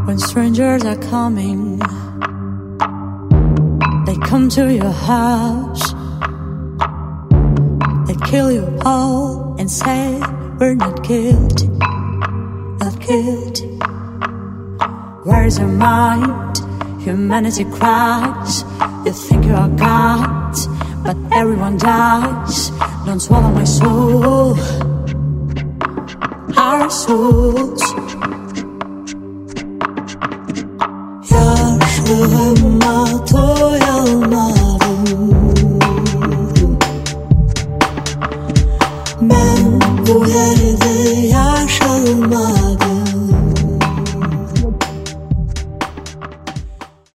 When strangers are coming, they come to your house, they kill you all and say we're not guilty, not guilty. Where's your mind? Humanity cries. You think you are God, but everyone dies. Don't swallow my soul, our souls. 야수한 마토야